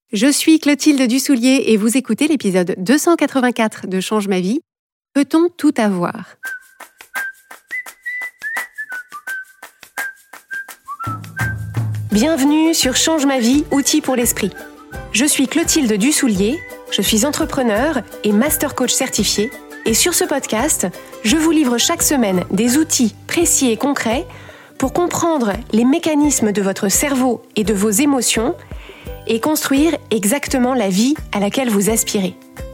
Je suis Clotilde Dussoulier et vous écoutez l'épisode 284 de Change ma vie. Peut-on tout avoir ? Bienvenue sur Change ma vie, outils pour l'esprit. Je suis Clotilde Dussoulier, je suis entrepreneur et master coach certifié. Et sur ce podcast, je vous livre chaque semaine des outils précis et concrets pour comprendre les mécanismes de votre cerveau et de vos émotions et construire exactement la vie à laquelle vous aspirez.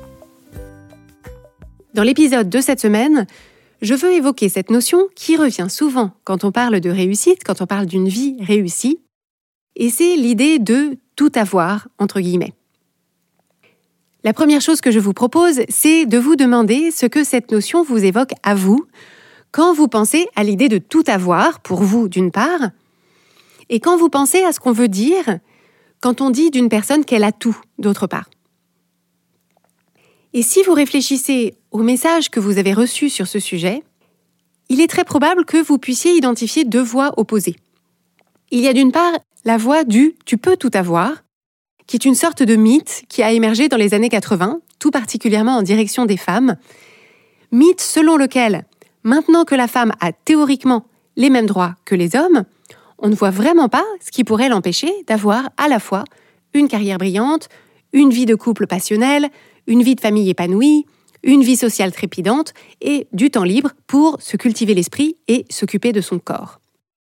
Dans l'épisode de cette semaine, je veux évoquer cette notion qui revient souvent quand on parle de réussite, quand on parle d'une vie réussie, et c'est l'idée de tout avoir, entre guillemets. La première chose que je vous propose, c'est de vous demander ce que cette notion vous évoque à vous, quand vous pensez à l'idée de tout avoir, pour vous d'une part, et quand vous pensez à ce qu'on veut dire quand on dit d'une personne qu'elle a tout, d'autre part. Et si vous réfléchissez au message que vous avez reçu sur ce sujet, il est très probable que vous puissiez identifier deux voix opposées. Il y a d'une part la voix du « tu peux tout avoir », qui est une sorte de mythe qui a émergé dans les années 80, tout particulièrement en direction des femmes. Mythe selon lequel, maintenant que la femme a théoriquement les mêmes droits que les hommes, on ne voit vraiment pas ce qui pourrait l'empêcher d'avoir à la fois une carrière brillante, une vie de couple passionnelle, une vie de famille épanouie, une vie sociale trépidante et du temps libre pour se cultiver l'esprit et s'occuper de son corps.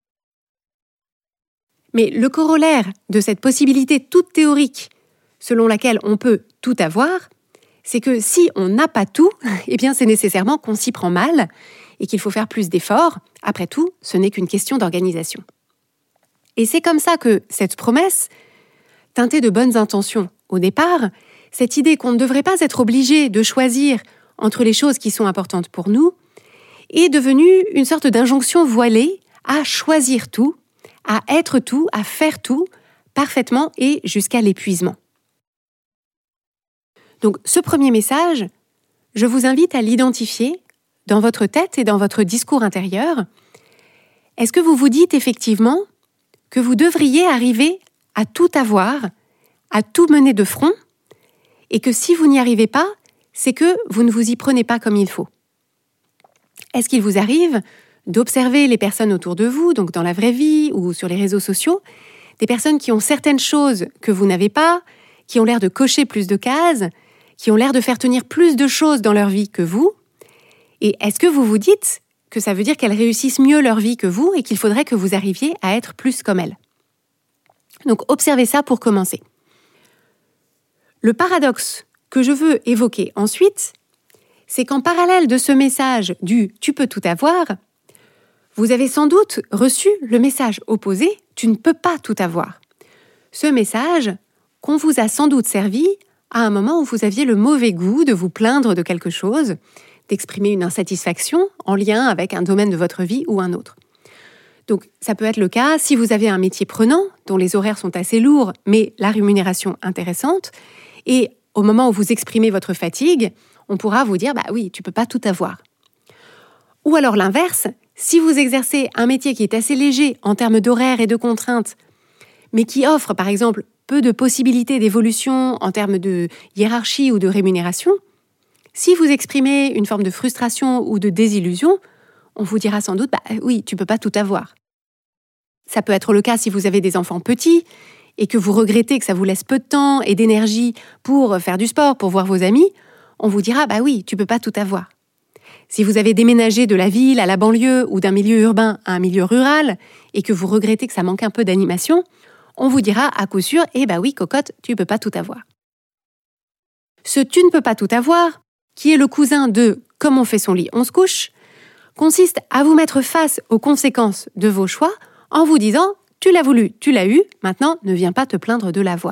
Mais le corollaire de cette possibilité toute théorique, selon laquelle on peut tout avoir, c'est que si on n'a pas tout, eh bien c'est nécessairement qu'on s'y prend mal et qu'il faut faire plus d'efforts. Après tout, ce n'est qu'une question d'organisation. Et c'est comme ça que cette promesse, teintée de bonnes intentions au départ, cette idée qu'on ne devrait pas être obligé de choisir entre les choses qui sont importantes pour nous, est devenue une sorte d'injonction voilée à choisir tout, à être tout, à faire tout, parfaitement et jusqu'à l'épuisement. Donc ce premier message, je vous invite à l'identifier dans votre tête et dans votre discours intérieur. Est-ce que vous vous dites effectivement que vous devriez arriver à tout avoir, à tout mener de front, et que si vous n'y arrivez pas, c'est que vous ne vous y prenez pas comme il faut. Est-ce qu'il vous arrive d'observer les personnes autour de vous, donc dans la vraie vie ou sur les réseaux sociaux, des personnes qui ont certaines choses que vous n'avez pas, qui ont l'air de cocher plus de cases, qui ont l'air de faire tenir plus de choses dans leur vie que vous, et est-ce que vous vous dites que ça veut dire qu'elles réussissent mieux leur vie que vous et qu'il faudrait que vous arriviez à être plus comme elles. Donc observez ça pour commencer. Le paradoxe que je veux évoquer ensuite, c'est qu'en parallèle de ce message du « tu peux tout avoir », vous avez sans doute reçu le message opposé « tu ne peux pas tout avoir ». Ce message qu'on vous a sans doute servi à un moment où vous aviez le mauvais goût de vous plaindre de quelque chose, d'exprimer une insatisfaction en lien avec un domaine de votre vie ou un autre. Donc, ça peut être le cas si vous avez un métier prenant, dont les horaires sont assez lourds, mais la rémunération intéressante, et au moment où vous exprimez votre fatigue, on pourra vous dire « bah oui, tu peux pas tout avoir ». Ou alors l'inverse, si vous exercez un métier qui est assez léger en termes d'horaires et de contraintes, mais qui offre par exemple peu de possibilités d'évolution en termes de hiérarchie ou de rémunération, si vous exprimez une forme de frustration ou de désillusion, on vous dira sans doute « bah oui, tu peux pas tout avoir ». Ça peut être le cas si vous avez des enfants petits et que vous regrettez que ça vous laisse peu de temps et d'énergie pour faire du sport, pour voir vos amis, on vous dira « bah oui, tu peux pas tout avoir ». Si vous avez déménagé de la ville à la banlieue ou d'un milieu urbain à un milieu rural et que vous regrettez que ça manque un peu d'animation, on vous dira à coup sûr « eh bah oui, cocotte, tu peux pas tout avoir ». Ce « tu ne peux pas tout avoir », qui est le cousin de « comme on fait son lit, on se couche », consiste à vous mettre face aux conséquences de vos choix en vous disant « tu l'as voulu, tu l'as eu, maintenant ne viens pas te plaindre de l'avoir ».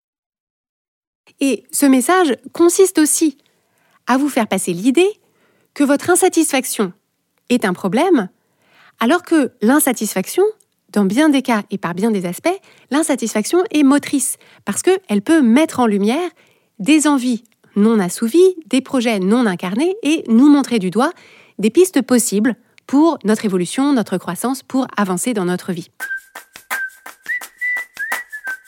Et ce message consiste aussi à vous faire passer l'idée que votre insatisfaction est un problème, alors que l'insatisfaction, dans bien des cas et par bien des aspects, l'insatisfaction est motrice, parce qu'elle peut mettre en lumière des envies non assouvies, des projets non incarnés et nous montrer du doigt des pistes possibles pour notre évolution, notre croissance, pour avancer dans notre vie.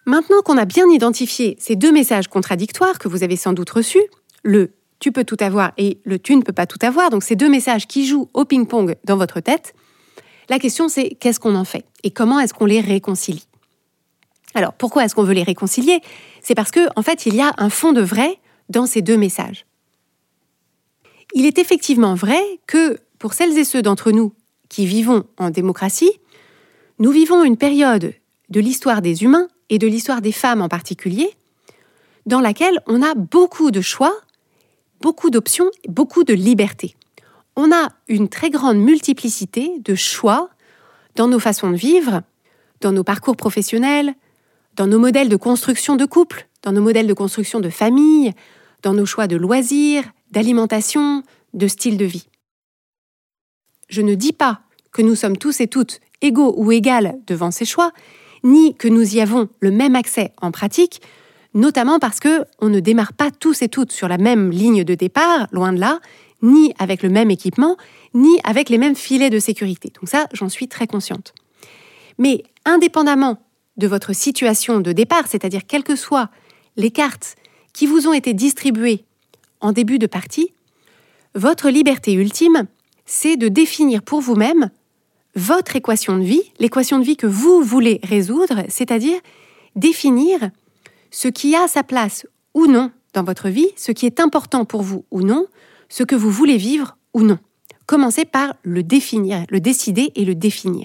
Maintenant qu'on a bien identifié ces deux messages contradictoires que vous avez sans doute reçus, le « tu peux tout avoir » et le « tu ne peux pas tout avoir », donc ces deux messages qui jouent au ping-pong dans votre tête, la question c'est qu'est-ce qu'on en fait et comment est-ce qu'on les réconcilie? Alors, pourquoi est-ce qu'on veut les réconcilier? C'est parce que, en fait, il y a un fond de vrai dans ces deux messages. Il est effectivement vrai que, pour celles et ceux d'entre nous qui vivons en démocratie, nous vivons une période de l'histoire des humains et de l'histoire des femmes en particulier, dans laquelle on a beaucoup de choix, beaucoup d'options, beaucoup de liberté. On a une très grande multiplicité de choix dans nos façons de vivre, dans nos parcours professionnels, dans nos modèles de construction de couple, dans nos modèles de construction de famille, dans nos choix de loisirs, d'alimentation, de style de vie. Je ne dis pas que nous sommes tous et toutes égaux ou égales devant ces choix, ni que nous y avons le même accès en pratique, notamment parce qu'on ne démarre pas tous et toutes sur la même ligne de départ, loin de là, ni avec le même équipement, ni avec les mêmes filets de sécurité. Donc ça, j'en suis très consciente. Mais indépendamment de votre situation de départ, c'est-à-dire quelles que soient les cartes qui vous ont été distribuées en début de partie, votre liberté ultime, c'est de définir pour vous-même votre équation de vie, l'équation de vie que vous voulez résoudre, c'est-à-dire définir ce qui a sa place ou non dans votre vie, ce qui est important pour vous ou non, ce que vous voulez vivre ou non. Commencez par le définir, le décider et le définir.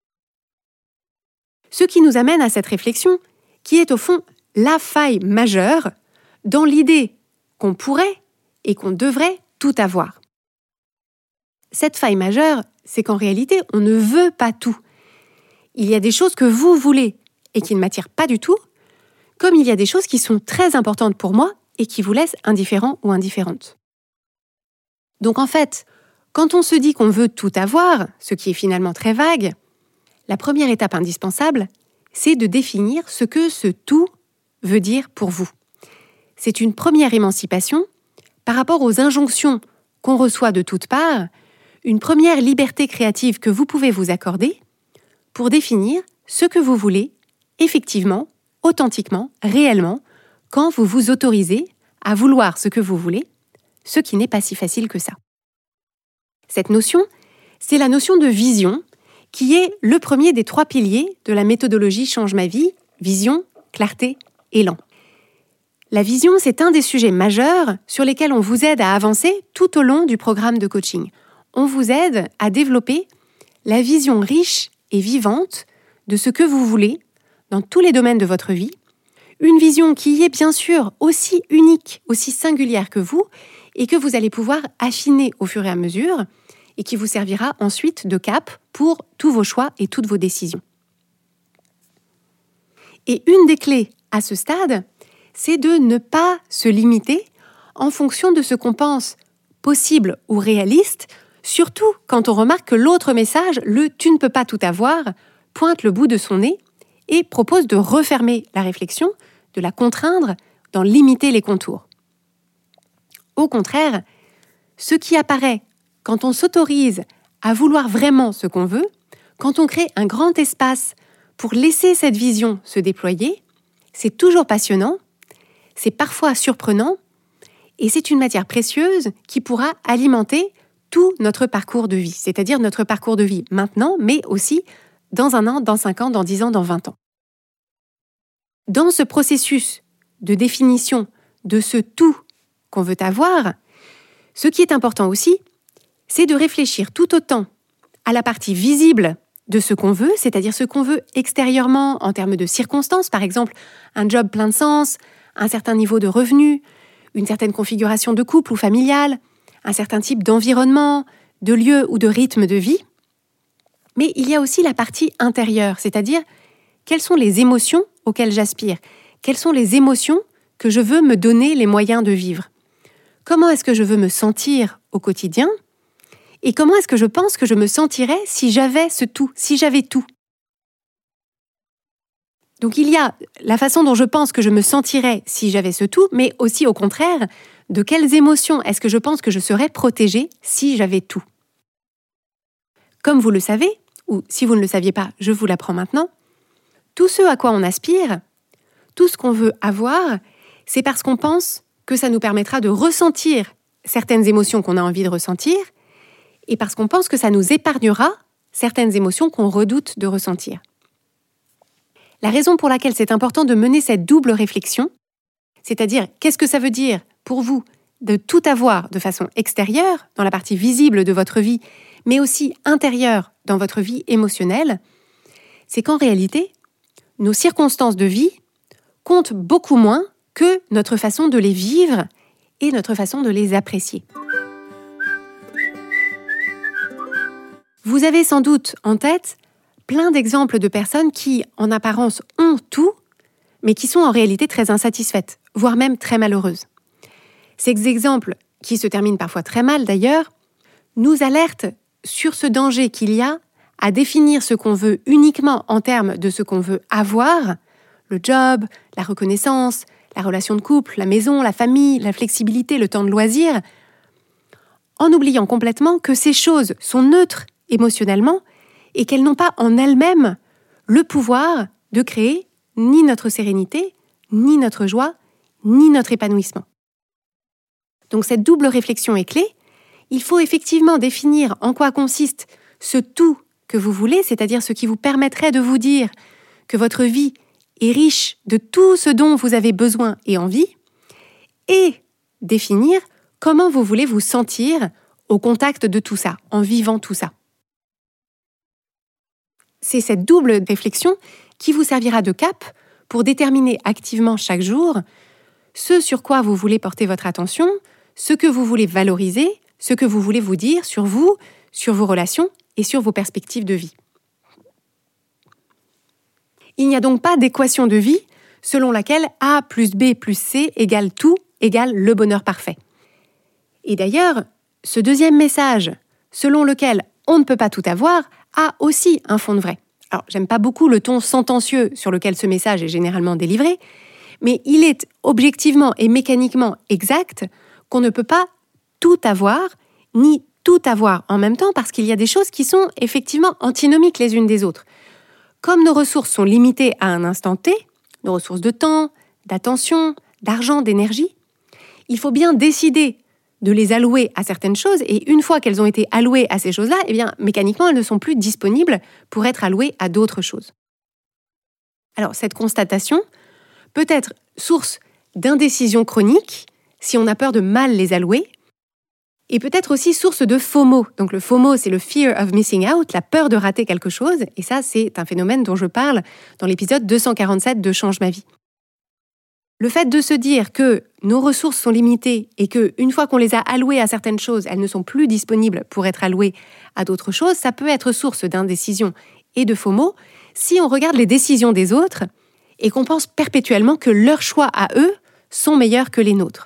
Ce qui nous amène à cette réflexion, qui est au fond la faille majeure dans l'idée qu'on pourrait et qu'on devrait tout avoir. Cette faille majeure, c'est qu'en réalité, on ne veut pas tout. Il y a des choses que vous voulez et qui ne m'attirent pas du tout, comme il y a des choses qui sont très importantes pour moi et qui vous laissent indifférent ou indifférente. Donc en fait, quand on se dit qu'on veut tout avoir, ce qui est finalement très vague, la première étape indispensable, c'est de définir ce que ce tout veut dire pour vous. C'est une première émancipation par rapport aux injonctions qu'on reçoit de toutes parts, une première liberté créative que vous pouvez vous accorder pour définir ce que vous voulez, effectivement, authentiquement, réellement, quand vous vous autorisez à vouloir ce que vous voulez, ce qui n'est pas si facile que ça. Cette notion, c'est la notion de vision, qui est le premier des 3 piliers de la méthodologie Change ma vie, vision, clarté, élan. La vision, c'est un des sujets majeurs sur lesquels on vous aide à avancer tout au long du programme de coaching. On vous aide à développer la vision riche et vivante de ce que vous voulez dans tous les domaines de votre vie, une vision qui est bien sûr aussi unique, aussi singulière que vous, et que vous allez pouvoir affiner au fur et à mesure, et qui vous servira ensuite de cap pour tous vos choix et toutes vos décisions. Et une des clés à ce stade, c'est de ne pas se limiter en fonction de ce qu'on pense possible ou réaliste, surtout quand on remarque que l'autre message, le « tu ne peux pas tout avoir », pointe le bout de son nez et propose de refermer la réflexion, de la contraindre, d'en limiter les contours. Au contraire, ce qui apparaît quand on s'autorise à vouloir vraiment ce qu'on veut, quand on crée un grand espace pour laisser cette vision se déployer, c'est toujours passionnant, c'est parfois surprenant, et c'est une matière précieuse qui pourra alimenter tout notre parcours de vie, c'est-à-dire notre parcours de vie maintenant, mais aussi dans 1 an, dans 5 ans, dans 10 ans, dans 20 ans. Dans ce processus de définition de ce tout qu'on veut avoir, ce qui est important aussi, c'est de réfléchir tout autant à la partie visible de ce qu'on veut, c'est-à-dire ce qu'on veut extérieurement en termes de circonstances, par exemple un job plein de sens, un certain niveau de revenus, une certaine configuration de couple ou familiale, un certain type d'environnement, de lieu ou de rythme de vie. Mais il y a aussi la partie intérieure, c'est-à-dire quelles sont les émotions auxquelles j'aspire, quelles sont les émotions que je veux me donner les moyens de vivre. Comment est-ce que je veux me sentir au quotidien ? Et comment est-ce que je pense que je me sentirais si j'avais ce tout, si j'avais tout ? Donc il y a la façon dont je pense que je me sentirais si j'avais ce tout, mais aussi au contraire, de quelles émotions est-ce que je pense que je serais protégée si j'avais tout ? Comme vous le savez, ou si vous ne le saviez pas, je vous l'apprends maintenant, tout ce à quoi on aspire, tout ce qu'on veut avoir, c'est parce qu'on pense que ça nous permettra de ressentir certaines émotions qu'on a envie de ressentir et parce qu'on pense que ça nous épargnera certaines émotions qu'on redoute de ressentir. La raison pour laquelle c'est important de mener cette double réflexion, c'est-à-dire qu'est-ce que ça veut dire pour vous de tout avoir de façon extérieure, dans la partie visible de votre vie, mais aussi intérieure dans votre vie émotionnelle, c'est qu'en réalité, nos circonstances de vie comptent beaucoup moins que notre façon de les vivre et notre façon de les apprécier. Vous avez sans doute en tête plein d'exemples de personnes qui, en apparence, ont tout, mais qui sont en réalité très insatisfaites, voire même très malheureuses. Ces exemples, qui se terminent parfois très mal d'ailleurs, nous alertent sur ce danger qu'il y a à définir ce qu'on veut uniquement en termes de ce qu'on veut avoir, le job, la reconnaissance, la relation de couple, la maison, la famille, la flexibilité, le temps de loisir, en oubliant complètement que ces choses sont neutres émotionnellement et qu'elles n'ont pas en elles-mêmes le pouvoir de créer ni notre sérénité, ni notre joie, ni notre épanouissement. Donc cette double réflexion est clé. Il faut effectivement définir en quoi consiste ce tout que vous voulez, c'est-à-dire ce qui vous permettrait de vous dire que votre vie est riche de tout ce dont vous avez besoin et envie, et définir comment vous voulez vous sentir au contact de tout ça, en vivant tout ça. C'est cette double réflexion qui vous servira de cap pour déterminer activement chaque jour ce sur quoi vous voulez porter votre attention, ce que vous voulez valoriser, ce que vous voulez vous dire sur vous, sur vos relations et sur vos perspectives de vie. Il n'y a donc pas d'équation de vie selon laquelle A plus B plus C égale tout égale le bonheur parfait. Et d'ailleurs, ce deuxième message, selon lequel on ne peut pas tout avoir, a aussi un fond de vrai. Alors, j'aime pas beaucoup le ton sentencieux sur lequel ce message est généralement délivré, mais il est objectivement et mécaniquement exact qu'on ne peut pas tout avoir, ni tout avoir en même temps, parce qu'il y a des choses qui sont effectivement antinomiques les unes des autres. Comme nos ressources sont limitées à un instant T, nos ressources de temps, d'attention, d'argent, d'énergie, il faut bien décider de les allouer à certaines choses, et une fois qu'elles ont été allouées à ces choses-là, eh bien, mécaniquement, elles ne sont plus disponibles pour être allouées à d'autres choses. Alors, cette constatation peut être source d'indécision chronique, si on a peur de mal les allouer, et peut être aussi source de FOMO. Donc le FOMO, c'est le Fear of Missing Out, la peur de rater quelque chose, et ça, c'est un phénomène dont je parle dans l'épisode 247 de Change ma vie. Le fait de se dire que nos ressources sont limitées et qu'une fois qu'on les a allouées à certaines choses, elles ne sont plus disponibles pour être allouées à d'autres choses, ça peut être source d'indécision et de FOMO si on regarde les décisions des autres et qu'on pense perpétuellement que leurs choix à eux sont meilleurs que les nôtres.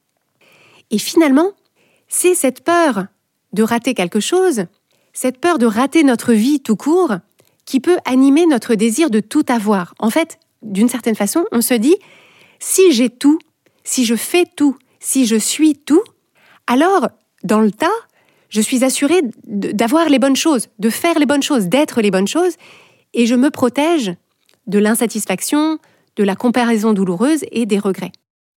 Et finalement, c'est cette peur de rater quelque chose, cette peur de rater notre vie tout court, qui peut animer notre désir de tout avoir. En fait, d'une certaine façon, on se dit si j'ai tout, si je fais tout, si je suis tout, alors, dans le tas, je suis assurée d'avoir les bonnes choses, de faire les bonnes choses, d'être les bonnes choses, et je me protège de l'insatisfaction, de la comparaison douloureuse et des regrets.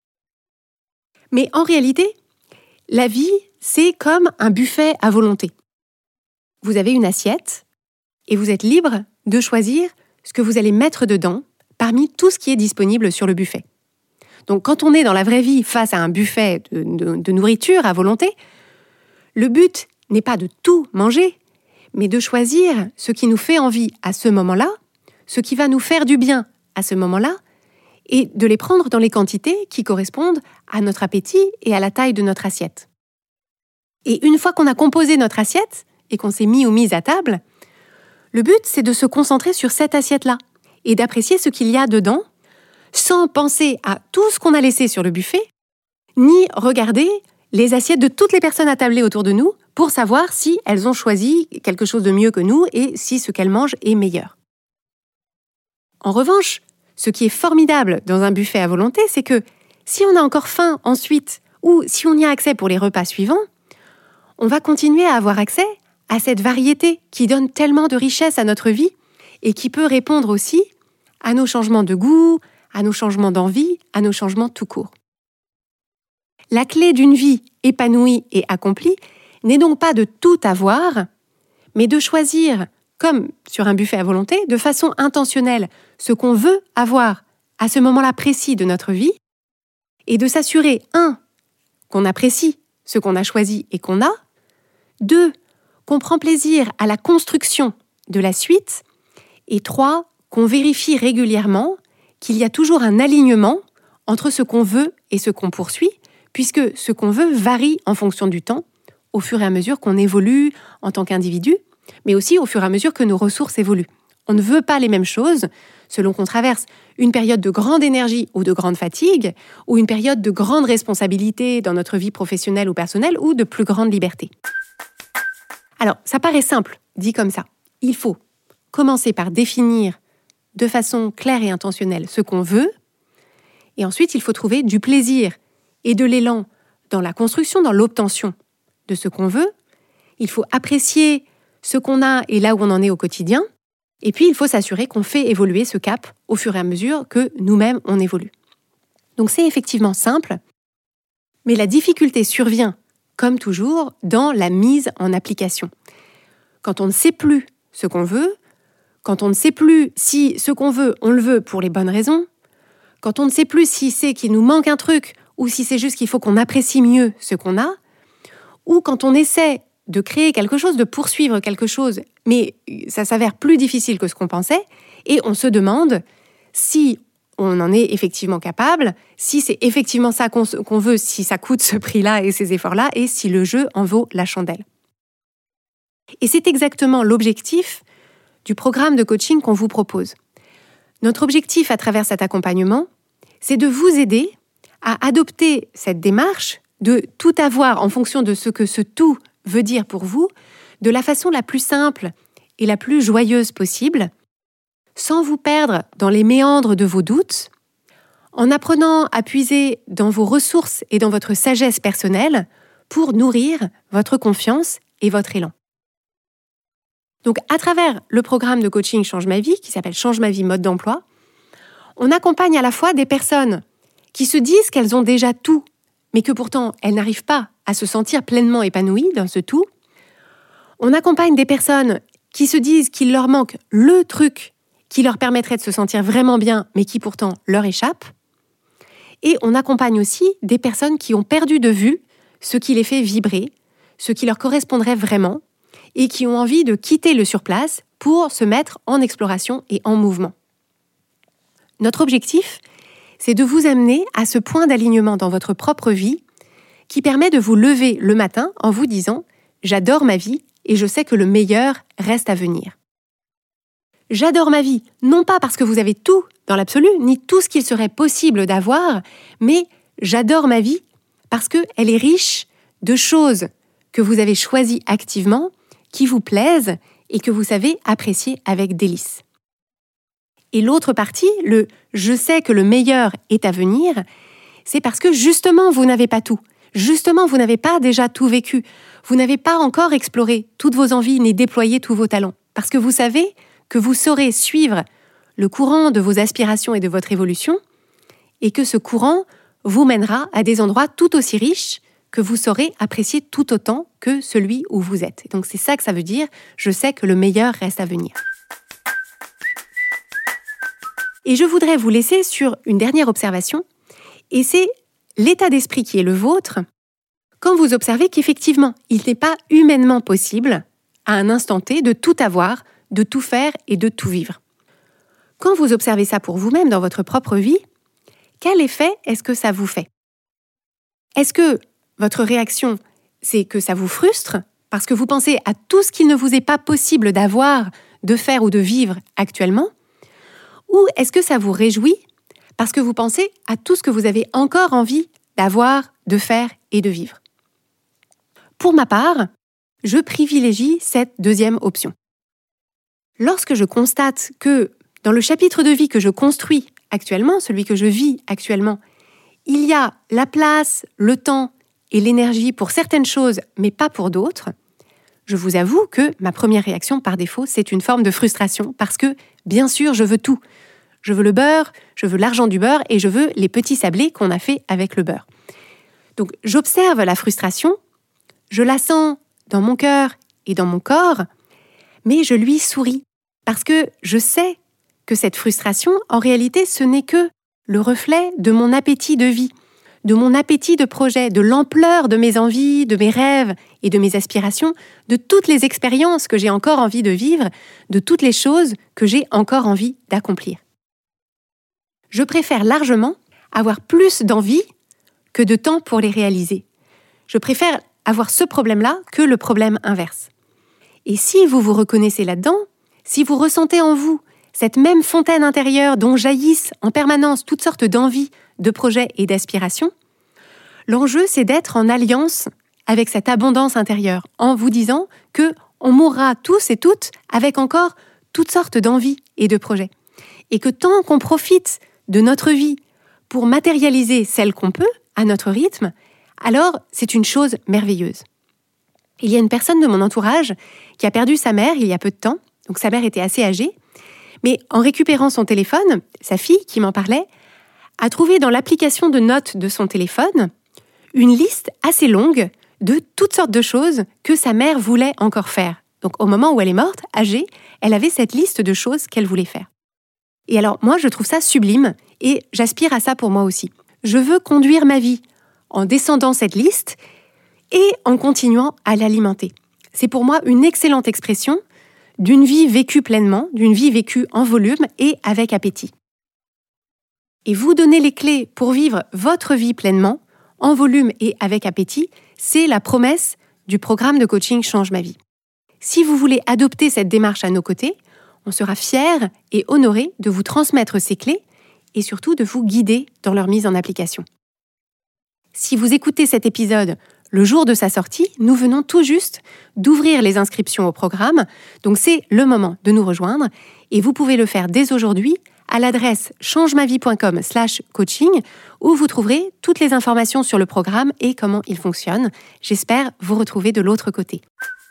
Mais en réalité, la vie, c'est comme un buffet à volonté. Vous avez une assiette, et vous êtes libre de choisir ce que vous allez mettre dedans parmi tout ce qui est disponible sur le buffet. Donc, quand on est dans la vraie vie face à un buffet de nourriture à volonté, le but n'est pas de tout manger, mais de choisir ce qui nous fait envie à ce moment-là, ce qui va nous faire du bien à ce moment-là, et de les prendre dans les quantités qui correspondent à notre appétit et à la taille de notre assiette. Et une fois qu'on a composé notre assiette et qu'on s'est mis ou mise à table, le but, c'est de se concentrer sur cette assiette-là et d'apprécier ce qu'il y a dedans, sans penser à tout ce qu'on a laissé sur le buffet, ni regarder les assiettes de toutes les personnes attablées autour de nous pour savoir si elles ont choisi quelque chose de mieux que nous et si ce qu'elles mangent est meilleur. En revanche, ce qui est formidable dans un buffet à volonté, c'est que si on a encore faim ensuite, ou si on y a accès pour les repas suivants, on va continuer à avoir accès à cette variété qui donne tellement de richesse à notre vie et qui peut répondre aussi à nos changements de goût, à nos changements d'envie, à nos changements tout court. La clé d'une vie épanouie et accomplie n'est donc pas de tout avoir, mais de choisir, comme sur un buffet à volonté, de façon intentionnelle, ce qu'on veut avoir à ce moment-là précis de notre vie, et de s'assurer, 1, qu'on apprécie ce qu'on a choisi et qu'on a, 2, qu'on prend plaisir à la construction de la suite, et 3, qu'on vérifie régulièrement qu'il y a toujours un alignement entre ce qu'on veut et ce qu'on poursuit, puisque ce qu'on veut varie en fonction du temps, au fur et à mesure qu'on évolue en tant qu'individu, mais aussi au fur et à mesure que nos ressources évoluent. On ne veut pas les mêmes choses selon qu'on traverse une période de grande énergie ou de grande fatigue, ou une période de grande responsabilité dans notre vie professionnelle ou personnelle, ou de plus grande liberté. Alors, ça paraît simple, dit comme ça. Il faut commencer par définir de façon claire et intentionnelle ce qu'on veut, et ensuite il faut trouver du plaisir et de l'élan dans la construction, dans l'obtention de ce qu'on veut. Il faut apprécier ce qu'on a et là où on en est au quotidien, et puis il faut s'assurer qu'on fait évoluer ce cap au fur et à mesure que nous-mêmes on évolue. Donc c'est effectivement simple, mais la difficulté survient, comme toujours, dans la mise en application. Quand on ne sait plus ce qu'on veut, quand on ne sait plus si ce qu'on veut, on le veut pour les bonnes raisons, quand on ne sait plus si c'est qu'il nous manque un truc ou si c'est juste qu'il faut qu'on apprécie mieux ce qu'on a, ou quand on essaie de créer quelque chose, de poursuivre quelque chose, mais ça s'avère plus difficile que ce qu'on pensait, et on se demande si on en est effectivement capable, si c'est effectivement ça qu'on veut, si ça coûte ce prix-là et ces efforts-là, et si le jeu en vaut la chandelle. Et c'est exactement l'objectif du programme de coaching qu'on vous propose. Notre objectif à travers cet accompagnement, c'est de vous aider à adopter cette démarche de tout avoir en fonction de ce que ce tout veut dire pour vous, de la façon la plus simple et la plus joyeuse possible, sans vous perdre dans les méandres de vos doutes, en apprenant à puiser dans vos ressources et dans votre sagesse personnelle pour nourrir votre confiance et votre élan. Donc, à travers le programme de coaching Change ma vie, qui s'appelle Change ma vie mode d'emploi, on accompagne à la fois des personnes qui se disent qu'elles ont déjà tout, mais que pourtant elles n'arrivent pas à se sentir pleinement épanouies dans ce tout. On accompagne des personnes qui se disent qu'il leur manque le truc qui leur permettrait de se sentir vraiment bien, mais qui pourtant leur échappe. Et on accompagne aussi des personnes qui ont perdu de vue ce qui les fait vibrer, ce qui leur correspondrait vraiment, et qui ont envie de quitter le surplace pour se mettre en exploration et en mouvement. Notre objectif, c'est de vous amener à ce point d'alignement dans votre propre vie qui permet de vous lever le matin en vous disant « J'adore ma vie et je sais que le meilleur reste à venir ». J'adore ma vie, non pas parce que vous avez tout dans l'absolu, ni tout ce qu'il serait possible d'avoir, mais j'adore ma vie parce qu'elle est riche de choses que vous avez choisies activement, qui vous plaisent et que vous savez apprécier avec délice. Et l'autre partie, le « je sais que le meilleur est à venir », c'est parce que justement vous n'avez pas tout. Justement, vous n'avez pas déjà tout vécu. Vous n'avez pas encore exploré toutes vos envies ni déployé tous vos talents. Parce que vous savez que vous saurez suivre le courant de vos aspirations et de votre évolution et que ce courant vous mènera à des endroits tout aussi riches que vous saurez apprécier tout autant que celui où vous êtes. Donc c'est ça que ça veut dire, je sais que le meilleur reste à venir. Et je voudrais vous laisser sur une dernière observation, et c'est l'état d'esprit qui est le vôtre quand vous observez qu'effectivement, il n'est pas humainement possible, à un instant T, de tout avoir, de tout faire et de tout vivre. Quand vous observez ça pour vous-même dans votre propre vie, quel effet est-ce que ça vous fait ? Est-ce que votre réaction, c'est que ça vous frustre parce que vous pensez à tout ce qu'il ne vous est pas possible d'avoir, de faire ou de vivre actuellement ? Ou est-ce que ça vous réjouit parce que vous pensez à tout ce que vous avez encore envie d'avoir, de faire et de vivre ? Pour ma part, je privilégie cette deuxième option. Lorsque je constate que dans le chapitre de vie que je construis actuellement, celui que je vis actuellement, il y a la place, le temps et l'énergie pour certaines choses, mais pas pour d'autres, je vous avoue que ma première réaction par défaut, c'est une forme de frustration parce que, bien sûr, je veux tout. Je veux le beurre, je veux l'argent du beurre et je veux les petits sablés qu'on a fait avec le beurre. Donc, j'observe la frustration, je la sens dans mon cœur et dans mon corps, mais je lui souris parce que je sais que cette frustration, en réalité, ce n'est que le reflet de mon appétit de vie, de mon appétit de projet, de l'ampleur de mes envies, de mes rêves et de mes aspirations, de toutes les expériences que j'ai encore envie de vivre, de toutes les choses que j'ai encore envie d'accomplir. Je préfère largement avoir plus d'envie que de temps pour les réaliser. Je préfère avoir ce problème-là que le problème inverse. Et si vous vous reconnaissez là-dedans, si vous ressentez en vous cette même fontaine intérieure dont jaillissent en permanence toutes sortes d'envies, de projets et d'aspirations, l'enjeu c'est d'être en alliance avec cette abondance intérieure, en vous disant que on mourra tous et toutes avec encore toutes sortes d'envies et de projets. Et que tant qu'on profite de notre vie pour matérialiser celle qu'on peut, à notre rythme, alors c'est une chose merveilleuse. Il y a une personne de mon entourage qui a perdu sa mère il y a peu de temps, donc sa mère était assez âgée, mais en récupérant son téléphone, sa fille qui m'en parlait, a trouvé dans l'application de notes de son téléphone une liste assez longue de toutes sortes de choses que sa mère voulait encore faire. Donc au moment où elle est morte, âgée, elle avait cette liste de choses qu'elle voulait faire. Et alors moi je trouve ça sublime et j'aspire à ça pour moi aussi. Je veux conduire ma vie en descendant cette liste et en continuant à l'alimenter. C'est pour moi une excellente expression d'une vie vécue pleinement, d'une vie vécue en volume et avec appétit. Et vous donner les clés pour vivre votre vie pleinement, en volume et avec appétit, c'est la promesse du programme de coaching Change ma vie. Si vous voulez adopter cette démarche à nos côtés, on sera fiers et honorés de vous transmettre ces clés et surtout de vous guider dans leur mise en application. Si vous écoutez cet épisode le jour de sa sortie, nous venons tout juste d'ouvrir les inscriptions au programme, donc c'est le moment de nous rejoindre et vous pouvez le faire dès aujourd'hui à l'adresse changemavie.com/coaching où vous trouverez toutes les informations sur le programme et comment il fonctionne. J'espère vous retrouver de l'autre côté.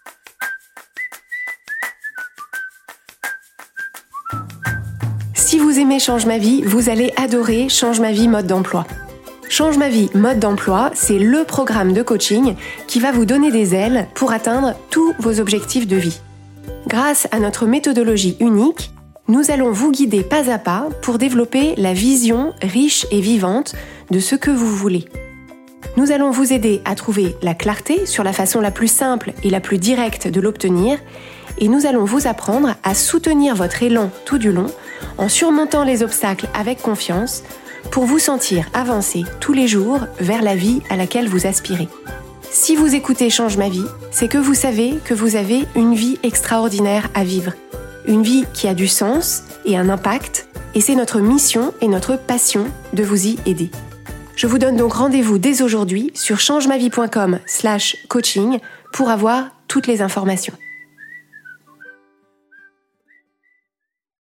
Si vous aimez Change ma vie, vous allez adorer Change ma vie mode d'emploi. Change ma vie mode d'emploi, c'est le programme de coaching qui va vous donner des ailes pour atteindre tous vos objectifs de vie. Grâce à notre méthodologie unique, nous allons vous guider pas à pas pour développer la vision riche et vivante de ce que vous voulez. Nous allons vous aider à trouver la clarté sur la façon la plus simple et la plus directe de l'obtenir et nous allons vous apprendre à soutenir votre élan tout du long en surmontant les obstacles avec confiance pour vous sentir avancer tous les jours vers la vie à laquelle vous aspirez. Si vous écoutez Change ma vie, c'est que vous savez que vous avez une vie extraordinaire à vivre. Une vie qui a du sens et un impact, et c'est notre mission et notre passion de vous y aider. Je vous donne donc rendez-vous dès aujourd'hui sur changemavie.com/coaching pour avoir toutes les informations.